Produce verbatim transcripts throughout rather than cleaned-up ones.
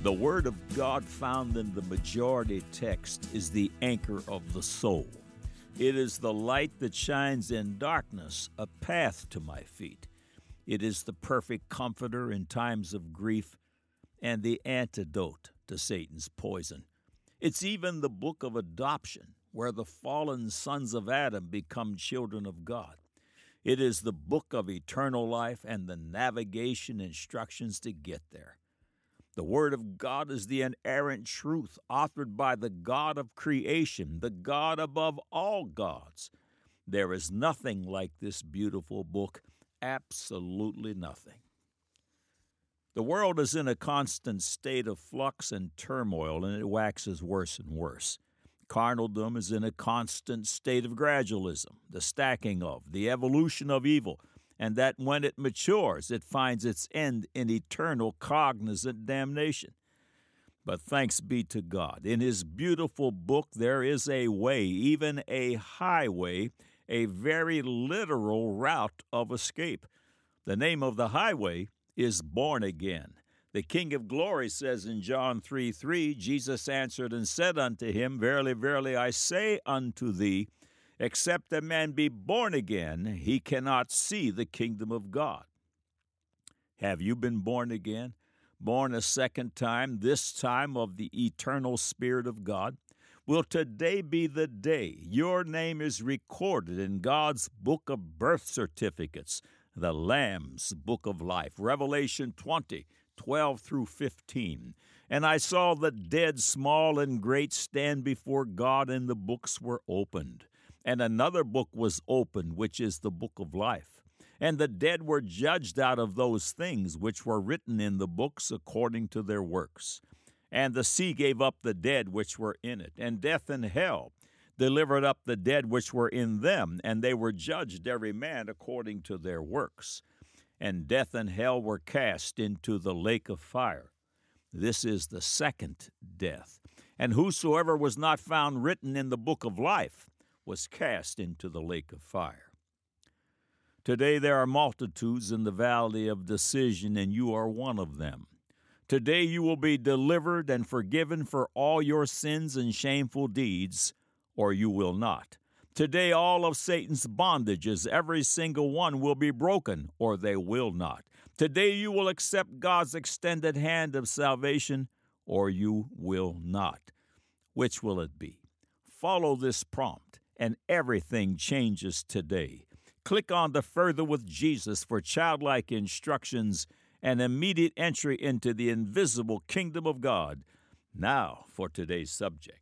The Word of God found in the majority text is the anchor of the soul. It is the light that shines in darkness, a path to my feet. It is the perfect comforter in times of grief and the antidote to Satan's poison. It's even the book of adoption, where the fallen sons of Adam become children of God. It is the book of eternal life and the navigation instructions to get there. The Word of God is the inerrant truth authored by the God of creation, the God above all gods. There is nothing like this beautiful book, absolutely nothing. The world is in a constant state of flux and turmoil, and it waxes worse and worse. Carnaldom is in a constant state of gradualism, the stacking of, the evolution of evil, and that when it matures, it finds its end in eternal cognizant damnation. But thanks be to God, in His beautiful book there is a way, even a highway, a very literal route of escape. The name of the highway is born again. The King of Glory says in John three three, Jesus answered and said unto him, Verily, verily, I say unto thee, except a man be born again, he cannot see the kingdom of God. Have you been born again? Born a second time, this time of the eternal Spirit of God? Will today be the day your name is recorded in God's book of birth certificates, the Lamb's book of life, Revelation twenty, twelve through fifteen. And I saw the dead, small and great, stand before God, and the books were opened. And another book was opened, which is the book of life. And the dead were judged out of those things which were written in the books according to their works. And the sea gave up the dead which were in it, and death and hell delivered up the dead which were in them, and they were judged every man according to their works. And death and hell were cast into the lake of fire. This is the second death. And whosoever was not found written in the book of life was cast into the lake of fire. Today there are multitudes in the valley of decision, and you are one of them. Today you will be delivered and forgiven for all your sins and shameful deeds, or you will not. Today all of Satan's bondages, every single one, will be broken, or they will not. Today you will accept God's extended hand of salvation, or you will not. Which will it be? Follow this prompt, and everything changes today. Click on the Further with Jesus for childlike instructions and immediate entry into the invisible kingdom of God. Now for today's subject.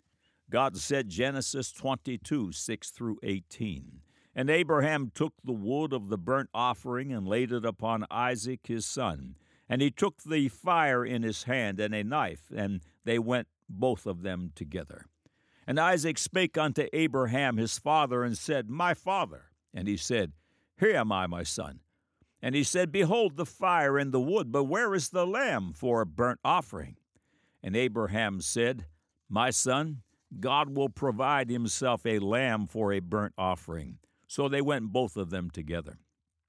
God said, Genesis twenty-two, six through eighteen, And Abraham took the wood of the burnt offering and laid it upon Isaac his son. And he took the fire in his hand and a knife, and they went both of them together. And Isaac spake unto Abraham his father, and said, My father. And he said, Here am I, my son. And he said, Behold the fire and the wood, but where is the lamb for a burnt offering? And Abraham said, My son, God will provide himself a lamb for a burnt offering. So they went both of them together.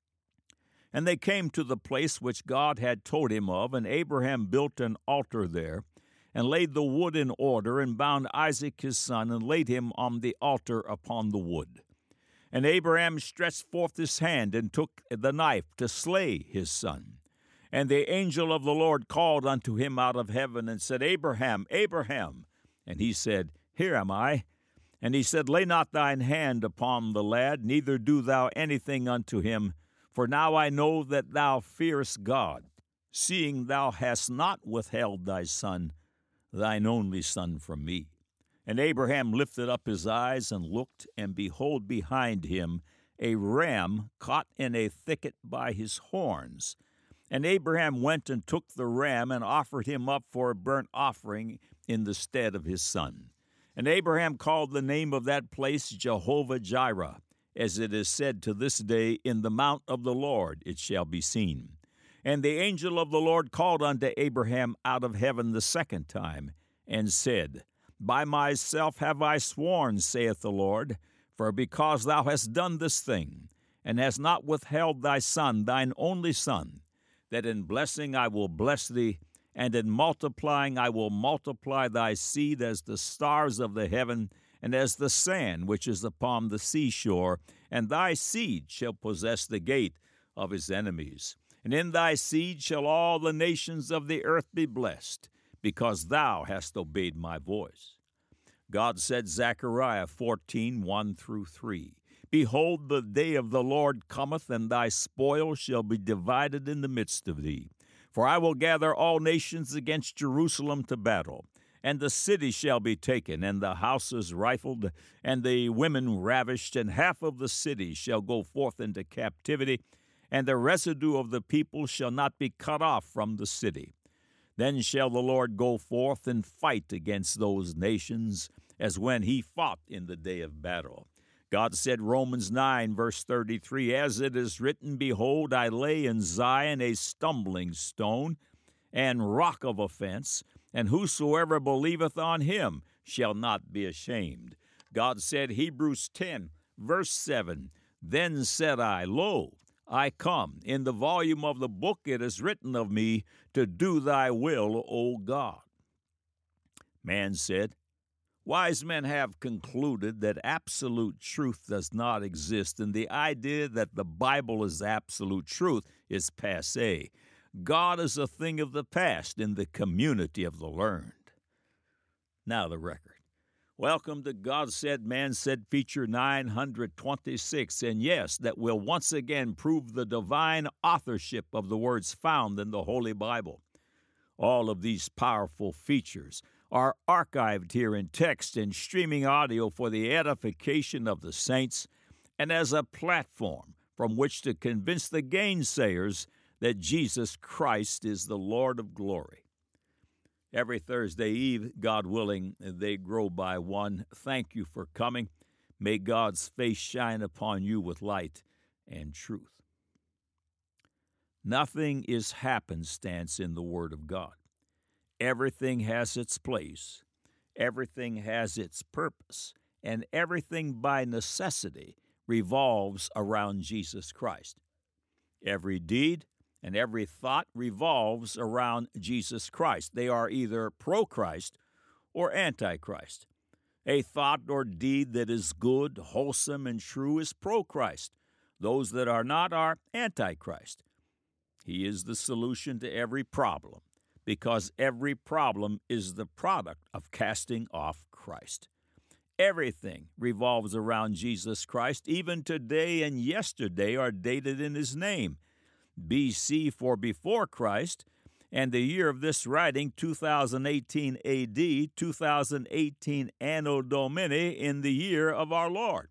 And they came to the place which God had told him of, and Abraham built an altar there, and laid the wood in order, and bound Isaac his son, and laid him on the altar upon the wood. And Abraham stretched forth his hand, and took the knife to slay his son. And the angel of the Lord called unto him out of heaven, and said, Abraham, Abraham. And he said, Here am I. And he said, Lay not thine hand upon the lad, neither do thou anything unto him, for now I know that thou fearest God, seeing thou hast not withheld thy son, thine only son, from me. And Abraham lifted up his eyes and looked, and behold, behind him a ram caught in a thicket by his horns. And Abraham went and took the ram, and offered him up for a burnt offering in the stead of his son. And Abraham called the name of that place Jehovah-Jireh, as it is said to this day, In the mount of the Lord it shall be seen. And the angel of the Lord called unto Abraham out of heaven the second time, and said, By myself have I sworn, saith the Lord, for because thou hast done this thing, and hast not withheld thy son, thine only son, that in blessing I will bless thee, and in multiplying I will multiply thy seed as the stars of the heaven, and as the sand which is upon the seashore, and thy seed shall possess the gate of his enemies. And in thy seed shall all the nations of the earth be blessed, because thou hast obeyed my voice. God said, Zechariah fourteen, one through three, Behold, the day of the Lord cometh, and thy spoil shall be divided in the midst of thee. For I will gather all nations against Jerusalem to battle, and the city shall be taken, and the houses rifled, and the women ravished, and half of the city shall go forth into captivity, and the residue of the people shall not be cut off from the city. Then shall the Lord go forth and fight against those nations, as when he fought in the day of battle. God said, Romans nine, verse thirty-three, As it is written, Behold, I lay in Zion a stumbling stone and rock of offense, and whosoever believeth on him shall not be ashamed. God said, Hebrews ten, verse seven, Then said I, Lo, I come. In the volume of the book it is written of me, to do thy will, O God. Man said, Wise men have concluded that absolute truth does not exist, and the idea that the Bible is absolute truth is passé. God is a thing of the past in the community of the learned. Now the record. Welcome to God Said, Man Said, feature nine hundred twenty-six, and yes, that will once again prove the divine authorship of the words found in the Holy Bible. All of these powerful features are archived here in text and streaming audio for the edification of the saints and as a platform from which to convince the gainsayers that Jesus Christ is the Lord of glory. Every Thursday Eve, God willing, they grow by one. Thank you for coming. May God's face shine upon you with light and truth. Nothing is happenstance in the Word of God. Everything has its place, everything has its purpose, and everything by necessity revolves around Jesus Christ. Every deed and every thought revolves around Jesus Christ. They are either pro-Christ or anti-Christ. A thought or deed that is good, wholesome, and true is pro-Christ. Those that are not are anti-Christ. He is the solution to every problem, because every problem is the product of casting off Christ. Everything revolves around Jesus Christ. Even today and yesterday are dated in his name. B C for before Christ, and the year of this writing, two thousand eighteen A D, two thousand eighteen Anno Domini, in the year of our Lord.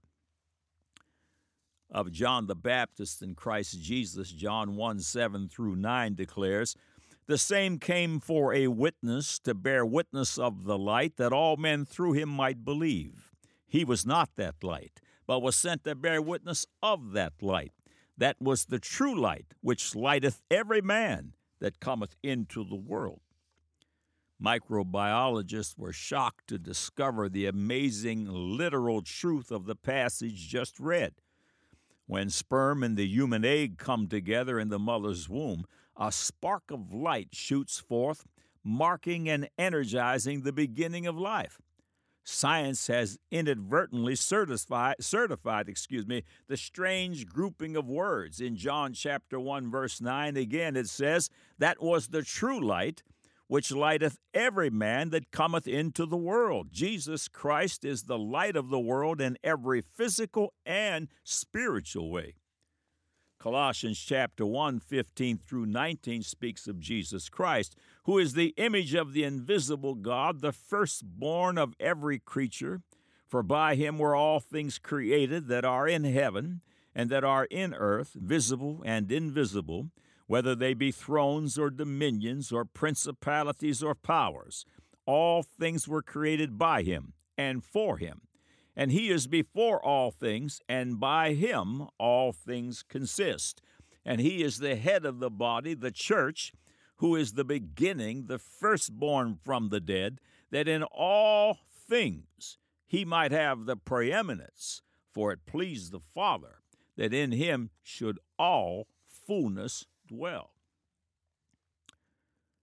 Of John the Baptist and Christ Jesus, John one, seven through nine declares, The same came for a witness, to bear witness of the light, that all men through him might believe. He was not that light, but was sent to bear witness of that light. That was the true light, which lighteth every man that cometh into the world. Microbiologists were shocked to discover the amazing literal truth of the passage just read. When sperm and the human egg come together in the mother's womb, a spark of light shoots forth, marking and energizing the beginning of life. Science has inadvertently certified, certified, excuse me, the strange grouping of words. In John chapter one, verse nine, again it says, That was the true light, which lighteth every man that cometh into the world. Jesus Christ is the light of the world in every physical and spiritual way. Colossians chapter one, fifteen through nineteen speaks of Jesus Christ, who is the image of the invisible God, the firstborn of every creature. For by him were all things created that are in heaven and that are in earth, visible and invisible, whether they be thrones or dominions or principalities or powers. All things were created by him and for him. And he is before all things, and by him all things consist. And he is the head of the body, the church, who is the beginning, the firstborn from the dead, that in all things he might have the preeminence. For it pleased the Father that in him should all fullness dwell.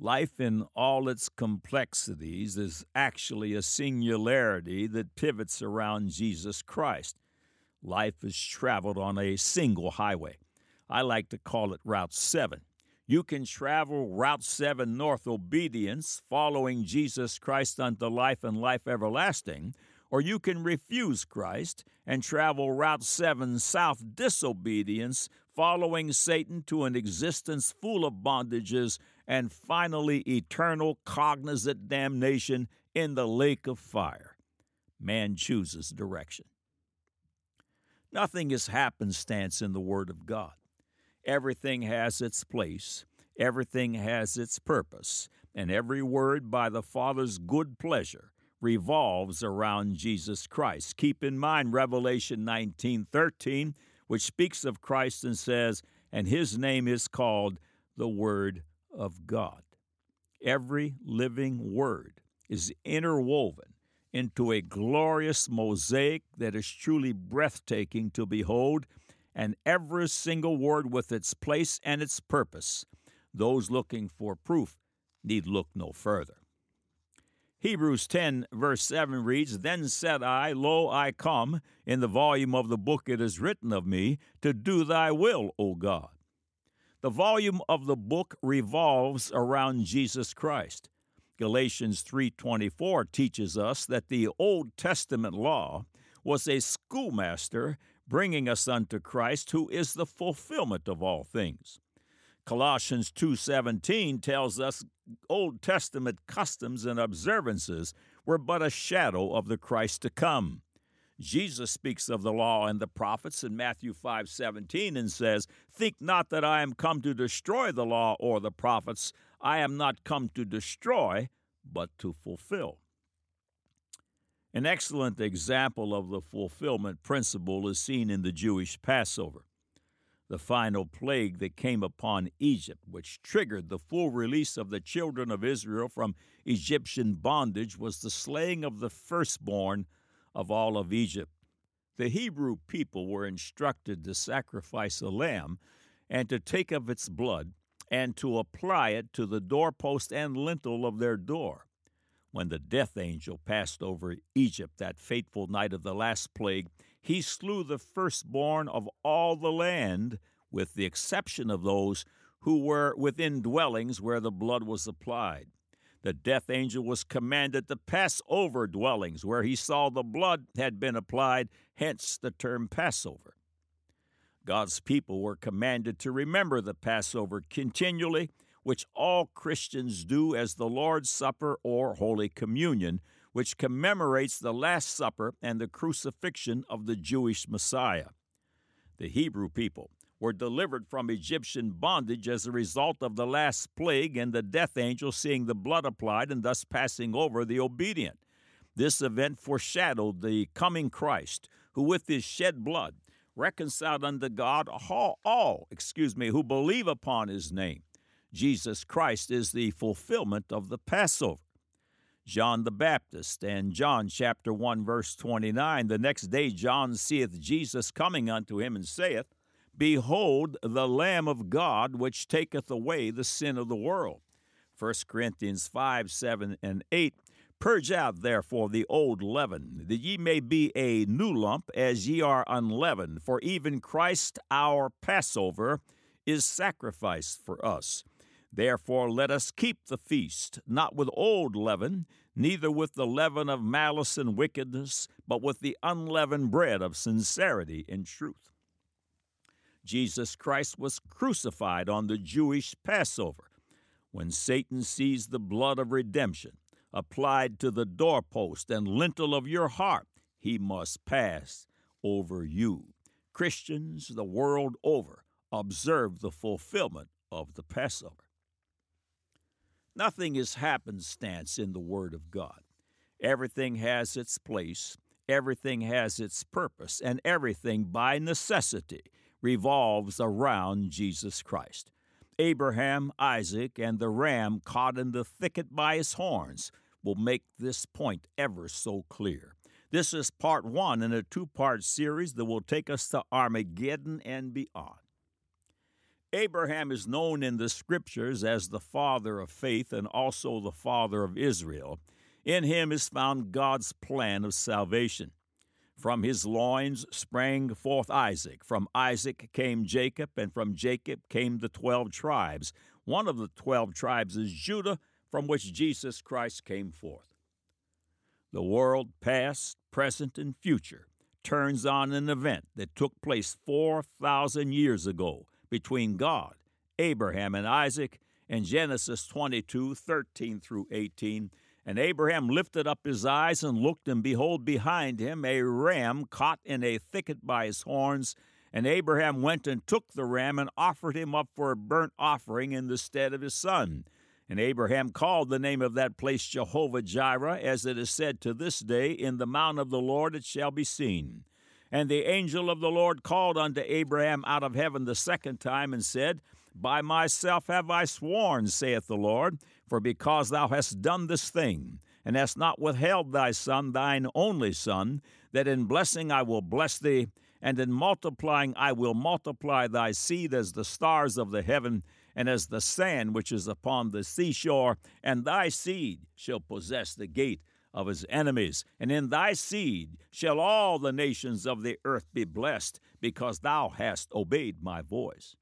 Life in all its complexities is actually a singularity that pivots around Jesus Christ. Life is traveled on a single highway. I like to call it Route seven. You can travel Route seven north obedience, following Jesus Christ unto life and life everlasting, or you can refuse Christ and travel Route seven south disobedience, following Satan to an existence full of bondages and finally eternal cognizant damnation in the lake of fire. Man chooses direction. Nothing is happenstance in the Word of God. Everything has its place, everything has its purpose, and every word by the Father's good pleasure revolves around Jesus Christ. Keep in mind Revelation nineteen thirteen, which speaks of Christ and says, and his name is called the Word of God. Every living word is interwoven into a glorious mosaic that is truly breathtaking to behold, and every single word with its place and its purpose. Those looking for proof need look no further. Hebrews ten, verse seven reads, Then said I, Lo, I come, in the volume of the book it is written of me, to do thy will, O God. The volume of the book revolves around Jesus Christ. Galatians three twenty-four teaches us that the Old Testament law was a schoolmaster bringing us unto Christ, who is the fulfillment of all things. Colossians two seventeen tells us Old Testament customs and observances were but a shadow of the Christ to come. Jesus speaks of the law and the prophets in Matthew five seventeen and says, Think not that I am come to destroy the law or the prophets. I am not come to destroy, but to fulfill. An excellent example of the fulfillment principle is seen in the Jewish Passover. The final plague that came upon Egypt, which triggered the full release of the children of Israel from Egyptian bondage, was the slaying of the firstborn of all of Egypt. The Hebrew people were instructed to sacrifice a lamb and to take of its blood and to apply it to the doorpost and lintel of their door. When the death angel passed over Egypt that fateful night of the last plague, he slew the firstborn of all the land, with the exception of those who were within dwellings where the blood was applied. The death angel was commanded to pass over dwellings where he saw the blood had been applied, hence the term Passover. God's people were commanded to remember the Passover continually, which all Christians do as the Lord's Supper or Holy Communion, which commemorates the Last Supper and the crucifixion of the Jewish Messiah. The Hebrew people were delivered from Egyptian bondage as a result of the last plague and the death angel seeing the blood applied and thus passing over the obedient. This event foreshadowed the coming Christ, who with his shed blood reconciled unto God all, all excuse me, who believe upon his name. Jesus Christ is the fulfillment of the Passover. John the Baptist and John chapter one verse twenty-nine, the next day John seeth Jesus coming unto him and saith, Behold the Lamb of God, which taketh away the sin of the world. First Corinthians five, seven, and eight, Purge out therefore the old leaven, that ye may be a new lump, as ye are unleavened. For even Christ our Passover is sacrificed for us. Therefore let us keep the feast, not with old leaven, neither with the leaven of malice and wickedness, but with the unleavened bread of sincerity and truth. Jesus Christ was crucified on the Jewish Passover. When Satan sees the blood of redemption applied to the doorpost and lintel of your heart, he must pass over you. Christians the world over observe the fulfillment of the Passover. Nothing is happenstance in the Word of God. Everything has its place, everything has its purpose, and everything by necessity revolves around Jesus Christ. Abraham, Isaac, and the ram caught in the thicket by his horns will make this point ever so clear. This is part one in a two-part series that will take us to Armageddon and beyond. Abraham is known in the Scriptures as the father of faith and also the father of Israel. In him is found God's plan of salvation. From his loins sprang forth Isaac. From Isaac came Jacob, and from Jacob came the twelve tribes. One of the twelve tribes is Judah, from which Jesus Christ came forth. The world, past, present, and future, turns on an event that took place four thousand years ago between God, Abraham, and Isaac in Genesis twenty-two, thirteen through eighteen. And Abraham lifted up his eyes and looked, and behold, behind him a ram caught in a thicket by his horns. And Abraham went and took the ram and offered him up for a burnt offering in the stead of his son. And Abraham called the name of that place Jehovah-Jireh, as it is said to this day, in the mount of the Lord it shall be seen. And the angel of the Lord called unto Abraham out of heaven the second time, and said, By myself have I sworn, saith the Lord, for because thou hast done this thing, and hast not withheld thy son, thine only son, that in blessing I will bless thee, and in multiplying I will multiply thy seed as the stars of the heaven, and as the sand which is upon the seashore, and thy seed shall possess the gate of his enemies. And in thy seed shall all the nations of the earth be blessed, because thou hast obeyed my voice.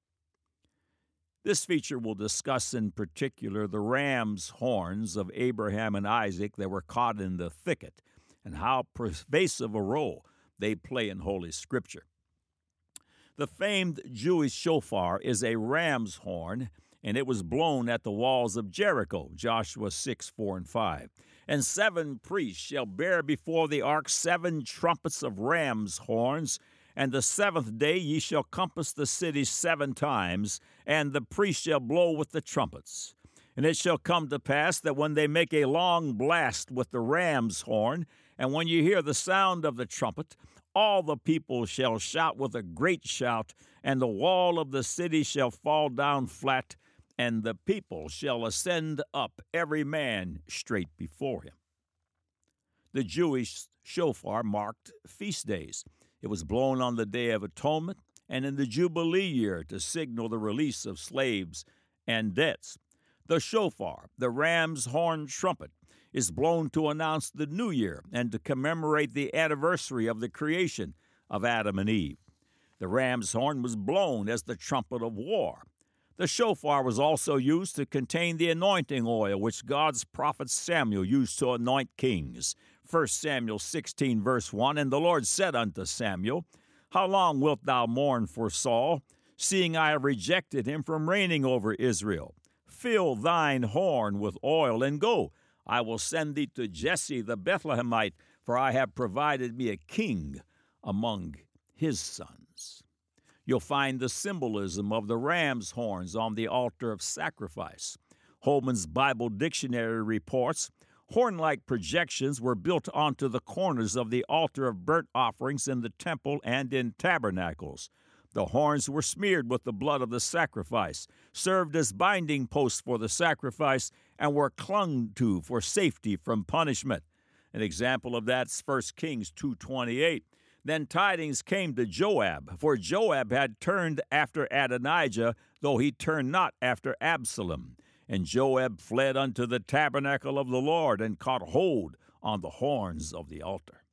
This feature will discuss in particular the ram's horns of Abraham and Isaac that were caught in the thicket, and how pervasive a role they play in Holy Scripture. The famed Jewish shofar is a ram's horn, and it was blown at the walls of Jericho, Joshua six, four, and five. And seven priests shall bear before the ark seven trumpets of ram's horns, and the seventh day ye shall compass the city seven times, and the priests shall blow with the trumpets. And it shall come to pass that when they make a long blast with the ram's horn, and when you hear the sound of the trumpet, all the people shall shout with a great shout, and the wall of the city shall fall down flat, and the people shall ascend up, every man straight before him. The Jewish shofar marked feast days. It was blown on the Day of Atonement and in the Jubilee year to signal the release of slaves and debts. The shofar, the ram's horn trumpet, is blown to announce the new year and to commemorate the anniversary of the creation of Adam and Eve. The ram's horn was blown as the trumpet of war. The shofar was also used to contain the anointing oil which God's prophet Samuel used to anoint kings. First Samuel sixteen, verse one, And the Lord said unto Samuel, How long wilt thou mourn for Saul, seeing I have rejected him from reigning over Israel? Fill thine horn with oil, and go. I will send thee to Jesse the Bethlehemite, for I have provided me a king among his sons. You'll find the symbolism of the ram's horns on the altar of sacrifice. Holman's Bible Dictionary reports, horn-like projections were built onto the corners of the altar of burnt offerings in the temple and in tabernacles. The horns were smeared with the blood of the sacrifice, served as binding posts for the sacrifice, and were clung to for safety from punishment. An example of that's First Kings two twenty-eight. Then tidings came to Joab, for Joab had turned after Adonijah, though he turned not after Absalom. And Joab fled unto the tabernacle of the Lord, and caught hold on the horns of the altar.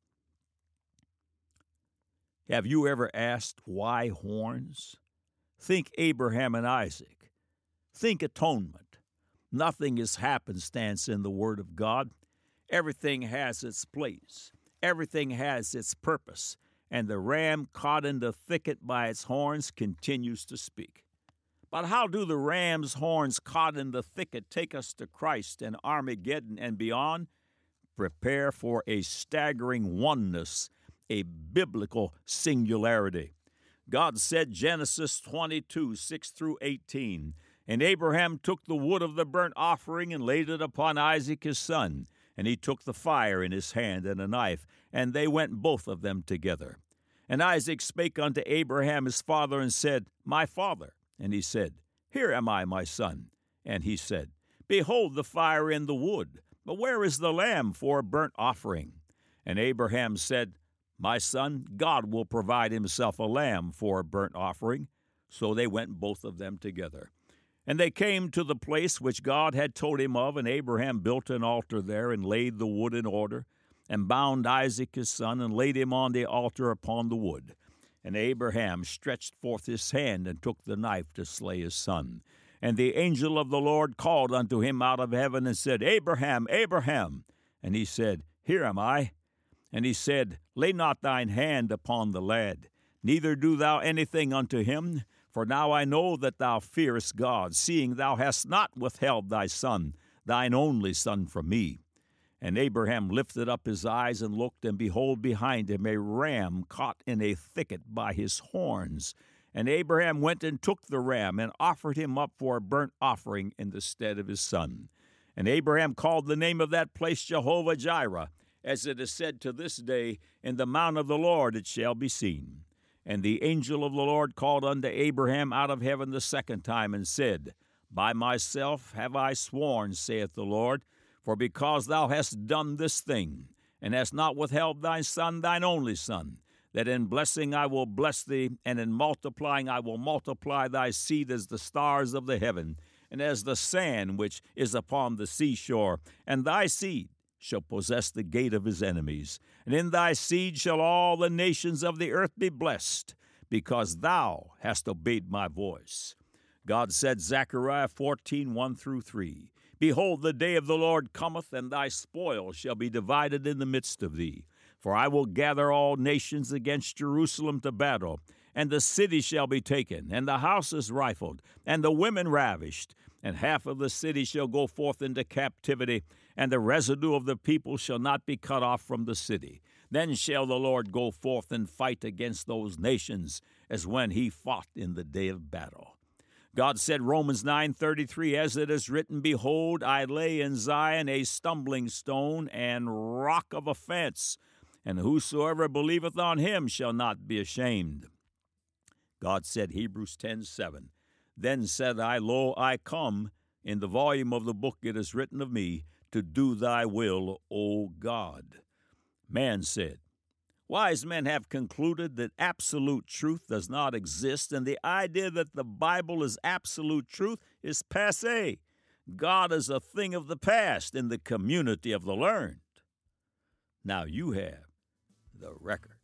Have you ever asked why horns? Think Abraham and Isaac. Think atonement. Nothing is happenstance in the Word of God. Everything has its place. Everything has its purpose. And the ram caught in the thicket by its horns continues to speak. But how do the ram's horns caught in the thicket take us to Christ and Armageddon and beyond? Prepare for a staggering oneness, a biblical singularity. God said, Genesis twenty-two, six through eighteen, And Abraham took the wood of the burnt offering and laid it upon Isaac his son. And he took the fire in his hand and a knife, and they went both of them together. And Isaac spake unto Abraham his father, and said, My father. And he said, Here am I, my son. And he said, Behold the fire and the wood, but where is the lamb for a burnt offering? And Abraham said, My son, God will provide himself a lamb for a burnt offering. So they went both of them together. And they came to the place which God had told him of, and Abraham built an altar there, and laid the wood in order, and bound Isaac his son, and laid him on the altar upon the wood. And Abraham stretched forth his hand, and took the knife to slay his son. And the angel of the Lord called unto him out of heaven, and said, Abraham, Abraham. And he said, Here am I. And he said, Lay not thine hand upon the lad, neither do thou anything unto him. For now I know that thou fearest God, seeing thou hast not withheld thy son, thine only son, from me. And Abraham lifted up his eyes and looked, and behold, behind him a ram caught in a thicket by his horns. And Abraham went and took the ram, and offered him up for a burnt offering in the stead of his son. And Abraham called the name of that place Jehovah-Jireh, as it is said to this day, In the mount of the Lord it shall be seen. And the angel of the Lord called unto Abraham out of heaven the second time, and said, By myself have I sworn, saith the Lord, for because thou hast done this thing, and hast not withheld thy son, thine only son, that in blessing I will bless thee, and in multiplying I will multiply thy seed as the stars of the heaven, and as the sand which is upon the seashore, and thy seed shall possess the gate of his enemies. And in thy seed shall all the nations of the earth be blessed, because thou hast obeyed my voice. God said, Zechariah fourteen, one through three, Behold, the day of the Lord cometh, and thy spoil shall be divided in the midst of thee. For I will gather all nations against Jerusalem to battle, and the city shall be taken, and the houses rifled, and the women ravished, and half of the city shall go forth into captivity, and the residue of the people shall not be cut off from the city. Then shall the Lord go forth and fight against those nations, as when he fought in the day of battle. God said, Romans nine thirty-three, As it is written, Behold, I lay in Zion a stumbling stone and rock of offense, and whosoever believeth on him shall not be ashamed. God said, Hebrews ten seven, Then said I, Lo, I come. In the volume of the book it is written of me, to do thy will, O God. Man said, Wise men have concluded that absolute truth does not exist, and the idea that the Bible is absolute truth is passé. God is a thing of the past in the community of the learned. Now you have the record.